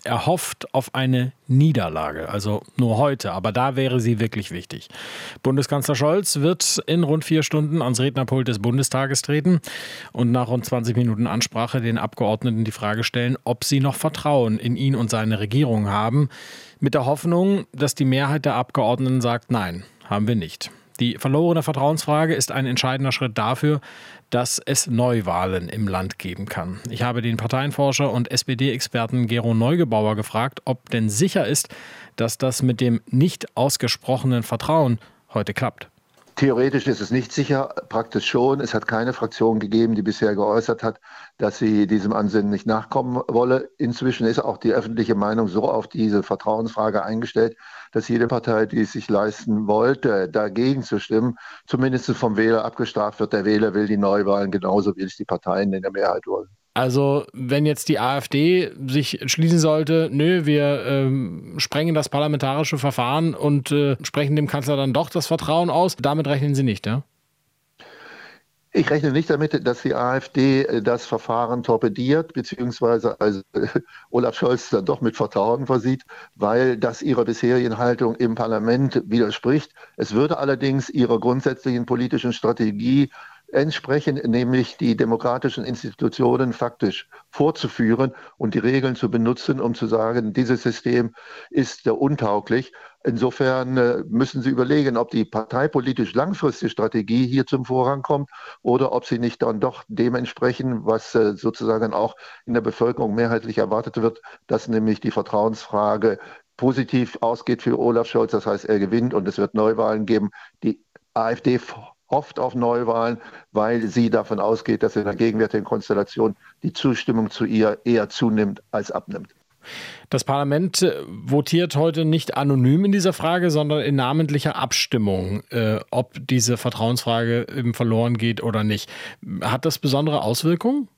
Er hofft auf eine Niederlage, also nur heute, aber da wäre sie wirklich wichtig. Bundeskanzler Scholz wird in rund 4 Stunden ans Rednerpult des Bundestages treten und nach rund 20 Minuten Ansprache den Abgeordneten die Frage stellen, ob sie noch Vertrauen in ihn und seine Regierung haben, mit der Hoffnung, dass die Mehrheit der Abgeordneten sagt, nein, haben wir nicht. Die verlorene Vertrauensfrage ist ein entscheidender Schritt dafür, dass es Neuwahlen im Land geben kann. Ich habe den Parteienforscher und SPD-Experten Gero Neugebauer gefragt, ob denn sicher ist, dass das mit dem nicht ausgesprochenen Vertrauen heute klappt. Theoretisch ist es nicht sicher, praktisch schon. Es hat keine Fraktion gegeben, die bisher geäußert hat, dass sie diesem Ansinnen nicht nachkommen wolle. Inzwischen ist auch die öffentliche Meinung so auf diese Vertrauensfrage eingestellt, dass jede Partei, die es sich leisten wollte, dagegen zu stimmen, zumindest vom Wähler abgestraft wird. Der Wähler will die Neuwahlen genauso, wie es die Parteien in der Mehrheit wollen. Also wenn jetzt die AfD sich entschließen sollte, wir sprengen das parlamentarische Verfahren und sprechen dem Kanzler dann doch das Vertrauen aus, damit rechnen Sie nicht, ja? Ich rechne nicht damit, dass die AfD das Verfahren torpediert, beziehungsweise Olaf Scholz dann doch mit Vertrauen versieht, weil das ihrer bisherigen Haltung im Parlament widerspricht. Es würde allerdings ihrer grundsätzlichen politischen Strategie entsprechen, nämlich die demokratischen Institutionen faktisch vorzuführen und die Regeln zu benutzen, um zu sagen, dieses System ist untauglich. Insofern müssen Sie überlegen, ob die parteipolitisch langfristige Strategie hier zum Vorrang kommt oder ob sie nicht dann doch dementsprechend, was sozusagen auch in der Bevölkerung mehrheitlich erwartet wird, dass nämlich die Vertrauensfrage positiv ausgeht für Olaf Scholz. Das heißt, er gewinnt und es wird Neuwahlen geben. Die AfD hofft auf Neuwahlen, weil sie davon ausgeht, dass in der gegenwärtigen Konstellation die Zustimmung zu ihr eher zunimmt als abnimmt. Das Parlament votiert heute nicht anonym in dieser Frage, sondern in namentlicher Abstimmung, ob diese Vertrauensfrage eben verloren geht oder nicht. Hat das besondere Auswirkungen?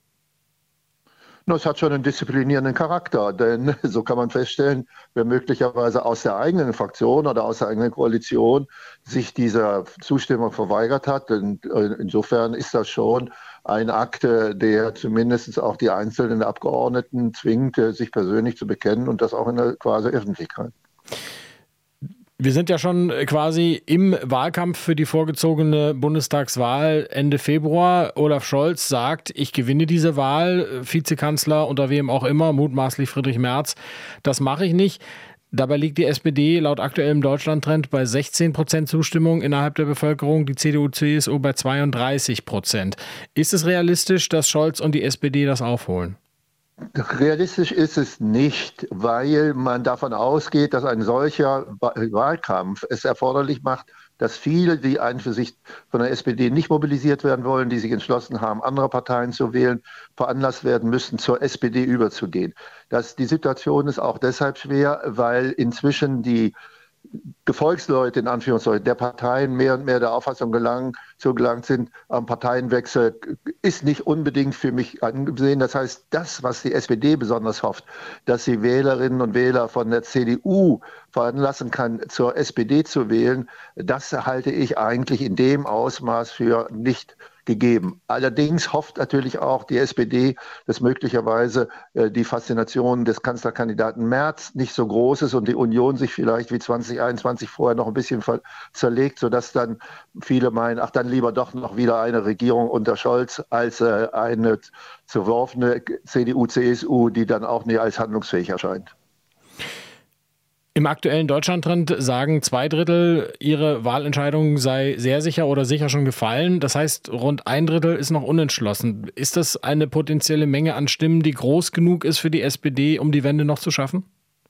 Es hat schon einen disziplinierenden Charakter, denn so kann man feststellen, wer möglicherweise aus der eigenen Fraktion oder aus der eigenen Koalition sich dieser Zustimmung verweigert hat. Und insofern ist das schon ein Akt, der zumindest auch die einzelnen Abgeordneten zwingt, sich persönlich zu bekennen und das auch in der quasi Öffentlichkeit. Wir sind ja schon quasi im Wahlkampf für die vorgezogene Bundestagswahl Ende Februar. Olaf Scholz sagt, ich gewinne diese Wahl, Vizekanzler unter wem auch immer, mutmaßlich Friedrich Merz. Das mache ich nicht. Dabei liegt die SPD laut aktuellem Deutschlandtrend bei 16% Zustimmung innerhalb der Bevölkerung, die CDU/CSU bei 32%. Ist es realistisch, dass Scholz und die SPD das aufholen? Realistisch ist es nicht, weil man davon ausgeht, dass ein solcher Wahlkampf es erforderlich macht, dass viele, die ein für sich von der SPD nicht mobilisiert werden wollen, die sich entschlossen haben, andere Parteien zu wählen, veranlasst werden müssen, zur SPD überzugehen. Die Situation ist auch deshalb schwer, weil inzwischen die Gefolgsleute, in Anführungszeichen, der Parteien mehr und mehr der Auffassung gelangt sind, am Parteienwechsel ist nicht unbedingt für mich angesehen. Das heißt, das, was die SPD besonders hofft, dass sie Wählerinnen und Wähler von der CDU veranlassen kann, zur SPD zu wählen, das halte ich eigentlich in dem Ausmaß für nicht gegeben. Allerdings hofft natürlich auch die SPD, dass möglicherweise die Faszination des Kanzlerkandidaten Merz nicht so groß ist und die Union sich vielleicht wie 2021 vorher noch ein bisschen zerlegt, sodass dann viele meinen, ach dann lieber doch noch wieder eine Regierung unter Scholz als eine zerworfene CDU/CSU, die dann auch nicht als handlungsfähig erscheint. Im aktuellen Deutschlandtrend sagen 2/3, ihre Wahlentscheidung sei sehr sicher oder sicher schon gefallen. Das heißt, rund 1/3 ist noch unentschlossen. Ist das eine potenzielle Menge an Stimmen, die groß genug ist für die SPD, um die Wende noch zu schaffen?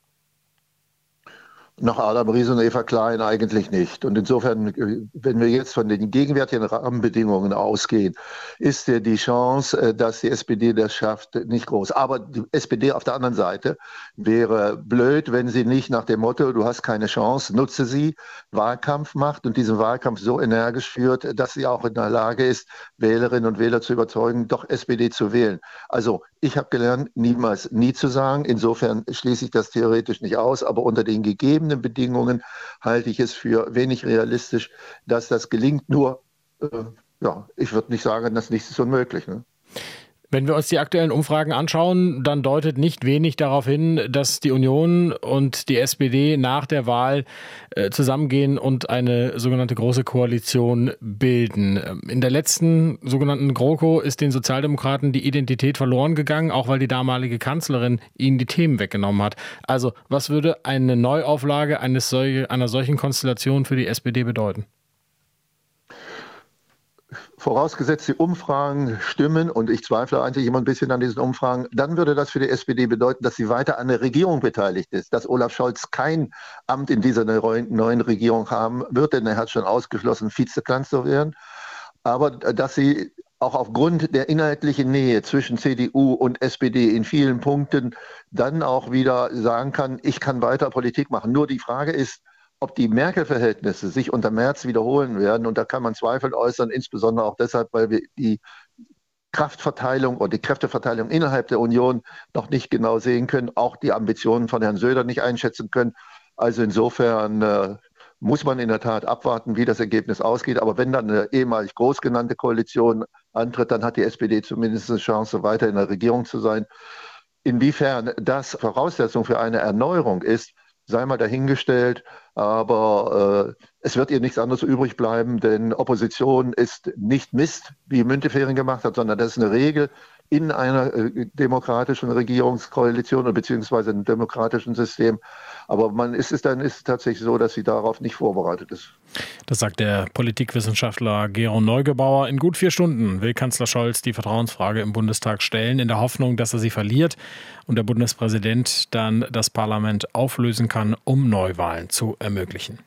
Nach Adam Ries und Eva Klein eigentlich nicht. Und insofern, wenn wir jetzt von den gegenwärtigen Rahmenbedingungen ausgehen, ist die Chance, dass die SPD das schafft, nicht groß. Aber die SPD auf der anderen Seite wäre blöd, wenn sie nicht nach dem Motto, du hast keine Chance, nutze sie, Wahlkampf macht und diesen Wahlkampf so energisch führt, dass sie auch in der Lage ist, Wählerinnen und Wähler zu überzeugen, doch SPD zu wählen. Also ich habe gelernt, niemals nie zu sagen. Insofern schließe ich das theoretisch nicht aus, aber unter den gegebenen Bedingungen halte ich es für wenig realistisch, dass das gelingt. Nur, ich würde nicht sagen, dass nichts ist unmöglich. Ne? Wenn wir uns die aktuellen Umfragen anschauen, dann deutet nicht wenig darauf hin, dass die Union und die SPD nach der Wahl zusammengehen und eine sogenannte Große Koalition bilden. In der letzten sogenannten GroKo ist den Sozialdemokraten die Identität verloren gegangen, auch weil die damalige Kanzlerin ihnen die Themen weggenommen hat. Also, was würde eine Neuauflage einer solchen Konstellation für die SPD bedeuten? Vorausgesetzt, die Umfragen stimmen, und ich zweifle eigentlich immer ein bisschen an diesen Umfragen, dann würde das für die SPD bedeuten, dass sie weiter an der Regierung beteiligt ist, dass Olaf Scholz kein Amt in dieser neuen Regierung haben wird, denn er hat schon ausgeschlossen, Vizekanzler zu werden, aber dass sie auch aufgrund der inhaltlichen Nähe zwischen CDU und SPD in vielen Punkten dann auch wieder sagen kann, ich kann weiter Politik machen. Nur die Frage ist, ob die Merkel-Verhältnisse sich unter Merz wiederholen werden. Und da kann man Zweifel äußern, insbesondere auch deshalb, weil wir die Kraftverteilung oder die Kräfteverteilung innerhalb der Union noch nicht genau sehen können, auch die Ambitionen von Herrn Söder nicht einschätzen können. Also insofern muss man in der Tat abwarten, wie das Ergebnis ausgeht. Aber wenn dann eine ehemalig groß genannte Koalition antritt, dann hat die SPD zumindest eine Chance, weiter in der Regierung zu sein. Inwiefern das Voraussetzung für eine Erneuerung ist, sei mal dahingestellt, aber es wird ihr nichts anderes übrig bleiben, denn Opposition ist nicht Mist, wie Müntefering gemacht hat, sondern das ist eine Regel in einer demokratischen Regierungskoalition oder beziehungsweise einem demokratischen System. Aber ist es tatsächlich so, dass sie darauf nicht vorbereitet ist. Das sagt der Politikwissenschaftler Gero Neugebauer. In gut 4 Stunden will Kanzler Scholz die Vertrauensfrage im Bundestag stellen, in der Hoffnung, dass er sie verliert und der Bundespräsident dann das Parlament auflösen kann, um Neuwahlen zu ermöglichen.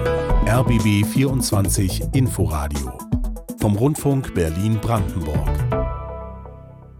RBB 24 Inforadio vom Rundfunk Berlin-Brandenburg.